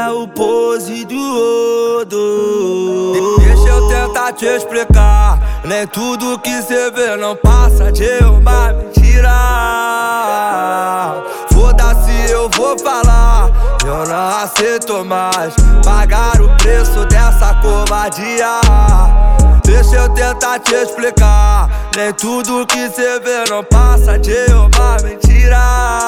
Olha o pose do Odo. Deixa eu tentar te explicar. Nem tudo que cê vê não passa de uma mentira. Foda-se, eu vou falar. Eu não aceito mais pagar o preço dessa covardia. Deixa eu tentar te explicar. Nem tudo que cê vê não passa de uma mentira.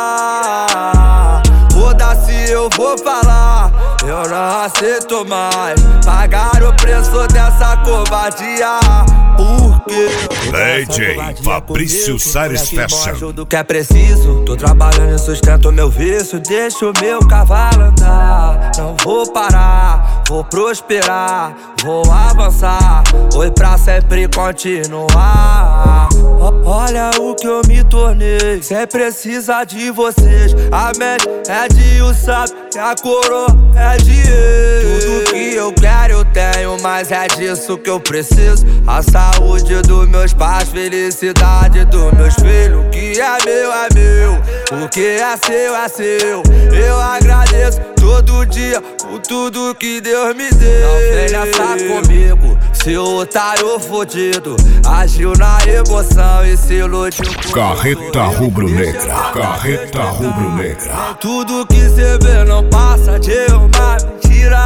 Foda-se, eu vou falar. Eu não aceito mais pagar o preço dessa covardia. Porque DJ Fabrício Salles Fashion. Ajudo que é preciso. Tô trabalhando e sustento meu vício. Deixa o meu cavalo andar. Não vou parar, vou prosperar, vou avançar. Oi pra sempre continuar. Olha o que eu me tornei. Cê precisa de vocês. A mente é de um sábio e a coroa é de eu. Tudo que eu quero eu tenho, mas é disso que eu preciso. A saúde dos meus pais, felicidade dos meus filhos. O que é meu é meu, o que é seu. Eu agradeço todo dia por tudo que Deus me deu. Não venha nessa comigo, seu otário fodido. Agiu na emoção e se iludiu. Carreta Rubro-Negra, Carreta Rubro-Negra. Tudo que cê vê não passa de uma mentira.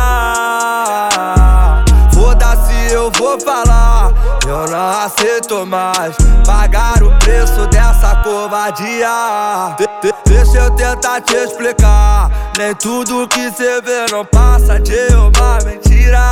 Foda-se, eu vou falar. Eu não aceito mais pagar o preço dessa covardia. Deixa eu tentar te explicar. Nem tudo que cê vê não passa de uma mentira.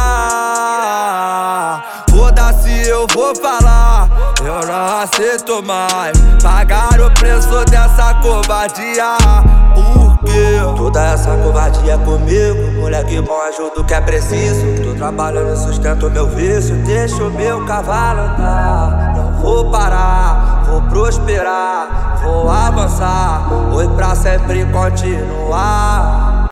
Foda-se, eu vou falar. Eu não aceito mais pagar o preço dessa covardia. Porque toda essa covardia comigo. Moleque bom, ajuda o que é preciso. Tô trabalhando e sustento meu vício. Deixa o meu cavalo andar. Não vou parar, vou prosperar, vou avançar. Oi pra sempre continuar.